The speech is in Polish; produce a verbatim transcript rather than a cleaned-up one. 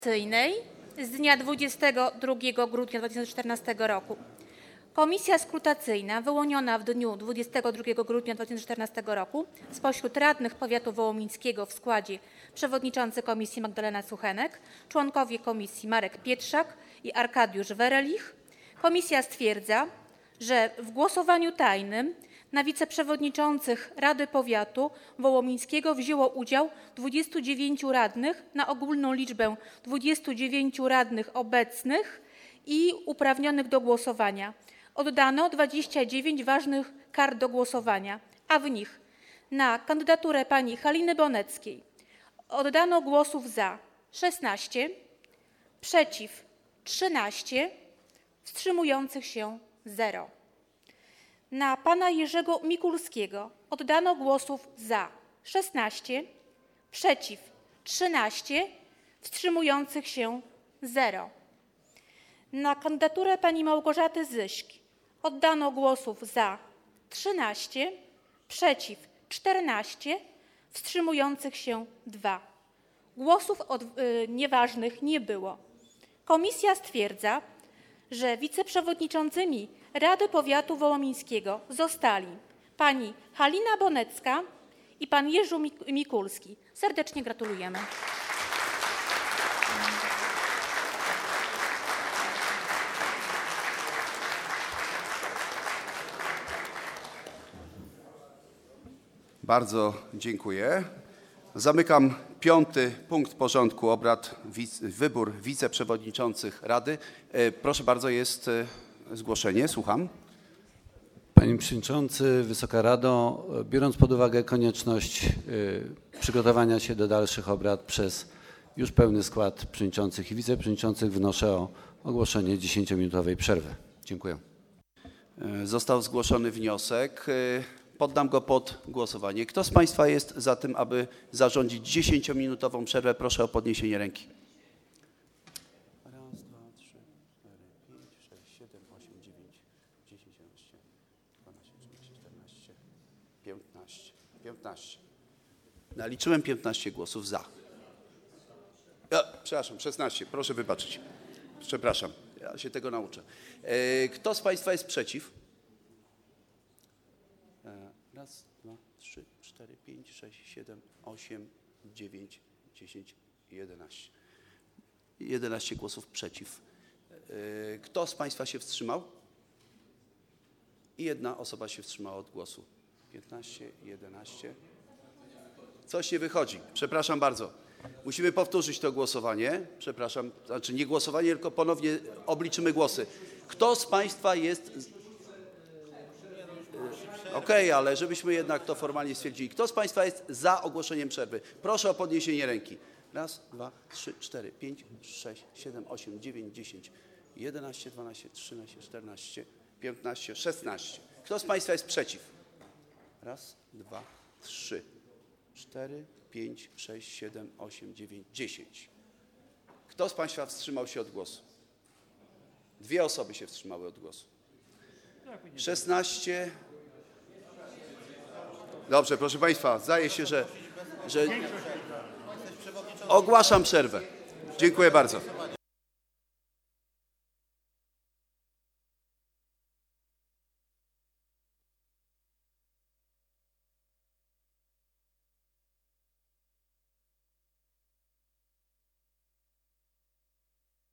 z dnia dwudziestego drugiego grudnia dwa tysiące czternastego roku. Komisja skrutacyjna wyłoniona w dniu dwudziestego drugiego grudnia dwa tysiące czternastego roku spośród radnych powiatu wołomińskiego w składzie przewodniczący komisji Magdalena Suchenek, członkowie komisji Marek Pietrzak i Arkadiusz Werelich. Komisja stwierdza, że w głosowaniu tajnym na wiceprzewodniczących Rady Powiatu Wołomińskiego wzięło udział dwudziestu dziewięciu radnych na ogólną liczbę dwudziestu dziewięciu radnych obecnych i uprawnionych do głosowania. Oddano dwadzieścia dziewięć ważnych kart do głosowania, a w nich na kandydaturę pani Haliny Boneckiej oddano głosów za szesnaście, przeciw trzynaście, wstrzymujących się zero. Na pana Jerzego Mikulskiego oddano głosów za szesnaście, przeciw trzynaście, wstrzymujących się zero. Na kandydaturę pani Małgorzaty Zyśki oddano głosów za trzynaście, przeciw czternaście, wstrzymujących się dwa. Głosów od, y, nieważnych nie było. Komisja stwierdza, że wiceprzewodniczącymi Rady Powiatu Wołomińskiego zostali pani Halina Bonecka i pan Jerzy Mikulski. Serdecznie gratulujemy. Bardzo dziękuję. Zamykam piąty punkt porządku obrad, wybór wiceprzewodniczących Rady. Proszę bardzo, jest zgłoszenie, słucham. Panie Przewodniczący, Wysoka Rado, biorąc pod uwagę konieczność przygotowania się do dalszych obrad przez już pełny skład przewodniczących i wiceprzewodniczących, wnoszę o ogłoszenie dziesięciominutowej przerwy. Dziękuję. Został zgłoszony wniosek. Poddam go pod głosowanie. Kto z państwa jest za tym, aby zarządzić dziesięciominutową przerwę? Proszę o podniesienie ręki. Raz, dwa, trzy, cztery, pięć, sześć, siedem, osiem, dziewięć, dziesięć, jedenaście, dwanaście, trzynaście, czternaście, piętnaście. piętnaście. Naliczyłem piętnaście głosów za. Ja, przepraszam, szesnaście. Proszę wybaczyć. Przepraszam, ja się tego nauczę. Kto z państwa jest przeciw? Raz, dwa, trzy, cztery, pięć, sześć, siedem, osiem, dziewięć, dziesięć, jedenaście. jedenaście głosów przeciw. Kto z państwa się wstrzymał? I jedna osoba się wstrzymała od głosu. piętnaście, jedenaście. Coś nie wychodzi. Przepraszam bardzo. Musimy powtórzyć to głosowanie. Przepraszam, znaczy nie głosowanie, tylko ponownie obliczymy głosy. Kto z państwa jest... Okej, okay, ale żebyśmy jednak to formalnie stwierdzili. Kto z państwa jest za ogłoszeniem przerwy? Proszę o podniesienie ręki. Raz, dwa, trzy, cztery, pięć, sześć, siedem, osiem, dziewięć, dziesięć, jedenaście, dwanaście, trzynaście, czternaście, piętnaście, szesnaście. Kto z państwa jest przeciw? Raz, dwa, trzy, cztery, pięć, sześć, siedem, osiem, dziewięć, dziesięć. Kto z państwa wstrzymał się od głosu? Dwie osoby się wstrzymały od głosu. szesnaście. Dobrze, proszę państwa, zdaje się, że, że ogłaszam przerwę. Dziękuję bardzo.